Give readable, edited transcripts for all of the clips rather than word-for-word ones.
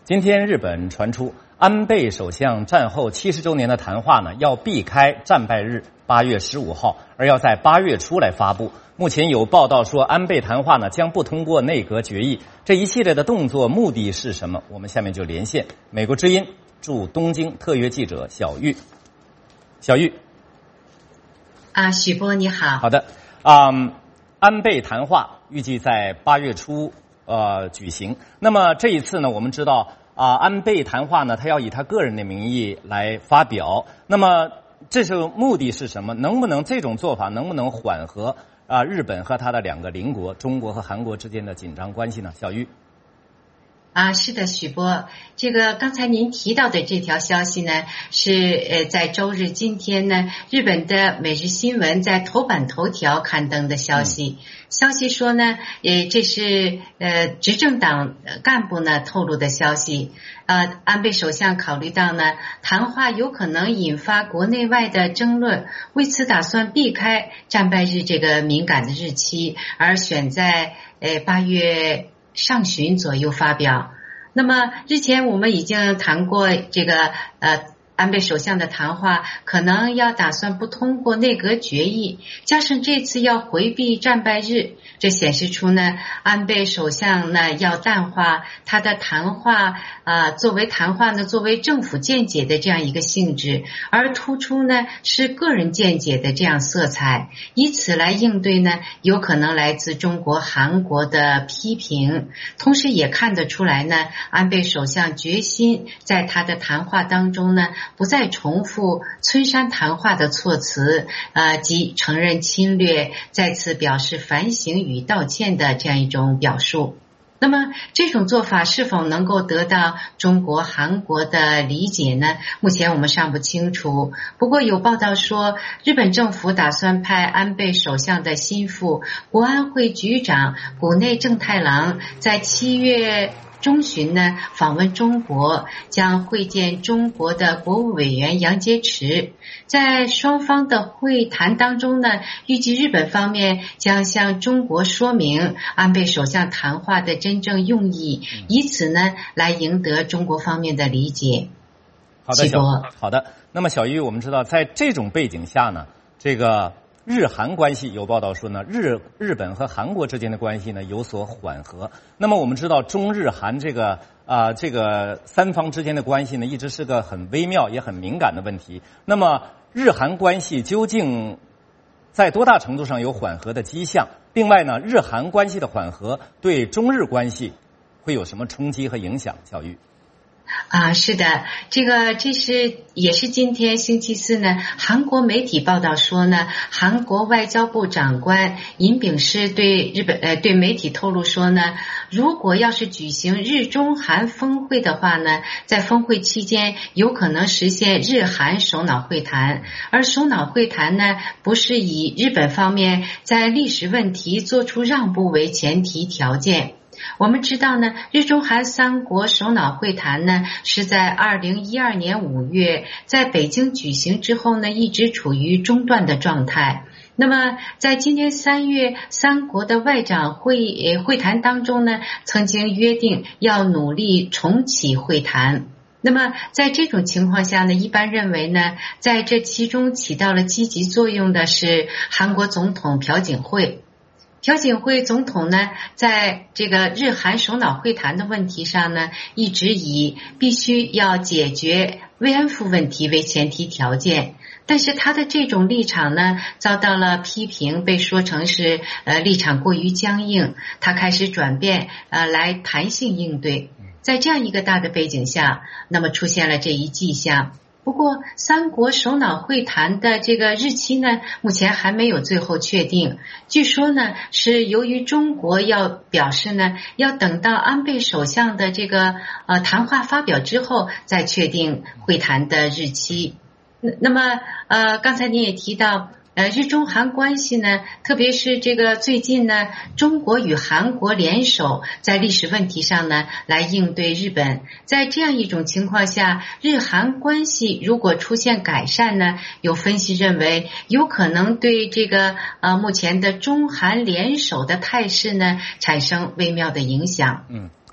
今天日本传出安倍首相战后70周年的谈话呢，要避开战败日8月15号，而要在8月初来发布。目前有报道说，安倍谈话呢将不通过内阁决议。这一系列的动作目的是什么？我们下面就连线美国之音驻东京特约记者小玉。小玉， 许波你好。 好的，安倍谈话预计在8月初举行。那么这一次呢，我们知道安倍谈话呢，他要以他个人的名义来发表。那么这是目的是什么？这种做法能不能缓和日本和他的两个邻国中国和韩国之间的紧张关系呢？小玉。 是的，许波，这个刚才您提到的这条消息呢，是在周日今天呢，日本的每日新闻在头版头条刊登的消息。消息说呢，这是执政党干部呢透露的消息。安倍首相考虑到呢，谈话有可能引发国内外的争论，为此打算避开战败日这个敏感的日期，而选在8月上旬左右发表。那么日前我们已经谈过这个安倍首相的谈话可能要打算不通过内阁决议，加上这次要回避战败日，这显示出呢，安倍首相呢要淡化他的谈话作为政府见解的这样一个性质，而突出呢是个人见解的这样色彩，以此来应对呢有可能来自中国韩国的批评。同时也看得出来呢，安倍首相决心在他的谈话当中呢不再重复村山谈话的措辞，即承认侵略，再次表示反省与道歉的这样一种表述。那么这种做法是否能够得到中国韩国的理解呢？目前我们尚不清楚。不过有报道说，日本政府打算派安倍首相的心腹国安会局长谷内正太郎在7月中旬呢访问中国，将会见中国的国务委员杨洁篪。在双方的会谈当中呢，预计日本方面将向中国说明安倍首相谈话的真正用意，以此呢来赢得中国方面的理解。 好的。那么小玉，我们知道在这种背景下呢，这个日韩关系有报道说呢，日本和韩国之间的关系呢有所缓和。那么我们知道中日韩这个三方之间的关系呢，一直是个很微妙也很敏感的问题。那么日韩关系究竟在多大程度上有缓和的迹象？另外呢，日韩关系的缓和对中日关系会有什么冲击和影响？小玉。 是的，也是今天星期四呢，韩国媒体报道说呢，韩国外交部长官尹炳诗对媒体透露说呢，如果要是举行日中韩峰会的话呢，在峰会期间有可能实现日韩首脑会谈，而首脑会谈呢，不是以日本方面在历史问题做出让步为前提条件。我们知道呢，日中韩三国首脑会谈呢是在2012年5月在北京举行之后呢，一直处于中断的状态。那么在今年3月三国的外长会谈当中呢，曾经约定要努力重启会谈。那么在这种情况下呢，一般认为呢，在这其中起到了积极作用的是韩国总统朴槿惠。朴槿惠总统呢，在这个日韩首脑会谈的问题上呢，一直以必须要解决慰安妇问题为前提条件，但是他的这种立场呢，遭到了批评，被说成是立场过于僵硬，他开始转变来弹性应对。在这样一个大的背景下，那么出现了这一迹象。不过三国首脑会谈的这个日期呢，目前还没有最后确定。据说呢，是由于中国要表示呢，要等到安倍首相的这个谈话发表之后再确定会谈的日期。那么刚才您也提到日中韩关系呢，特别是这个最近呢，中国与韩国联手在历史问题上呢来应对日本。在这样一种情况下，日韩关系如果出现改善呢，有分析认为有可能对这个目前的中韩联手的态势呢产生微妙的影响。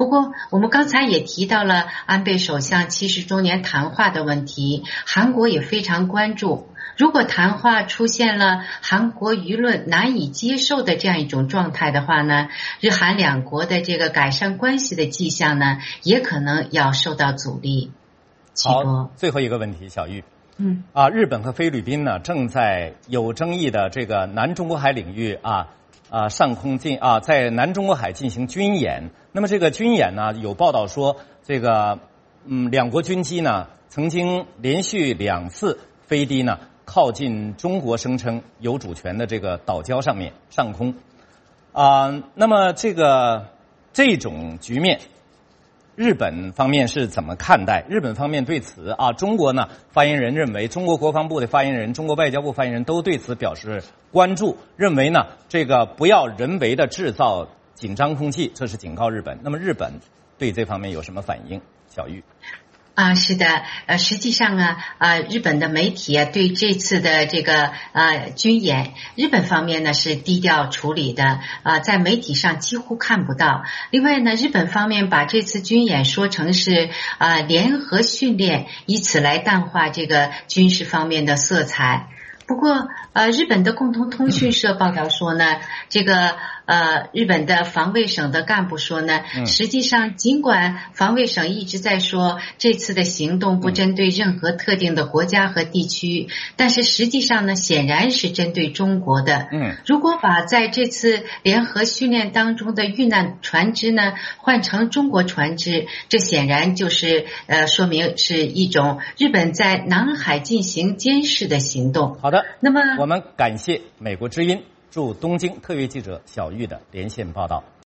不过，我们刚才也提到了安倍首相70周年谈话的问题，韩国也非常关注。如果谈话出现了韩国舆论难以接受的这样一种状态的话呢，日韩两国的这个改善关系的迹象呢，也可能要受到阻力。 好，最后一个问题，小玉。日本和菲律宾呢，正在有争议的这个南中国海领域上空在南中国海进行军演。那么这个军演呢，有报道说，这个两国军机呢曾经连续2次飞低呢，靠近中国声称有主权的这个岛礁上空。那么这种局面，日本方面是怎么看待？日本方面对此中国呢发言人认为，中国国防部的发言人、中国外交部发言人都对此表示关注，认为呢这个不要人为的制造紧张空气，这是警告日本。那么日本对这方面有什么反应？小玉。 是的，实际上日本的媒体对这次的这个军演，日本方面呢是低调处理的，在媒体上几乎看不到。另外呢，日本方面把这次军演说成是联合训练，以此来淡化这个军事方面的色彩。不过日本的共同通讯社报道说呢，这个日本的防卫省的干部说呢，实际上尽管防卫省一直在说这次的行动不针对任何特定的国家和地区，但是实际上呢，显然是针对中国的。如果把在这次联合训练当中的遇难船只呢换成中国船只，这显然就是说明是一种日本在南海进行监视的行动。 好的， 那么我们感谢美国之音驻东京特约记者小玉的连线报道。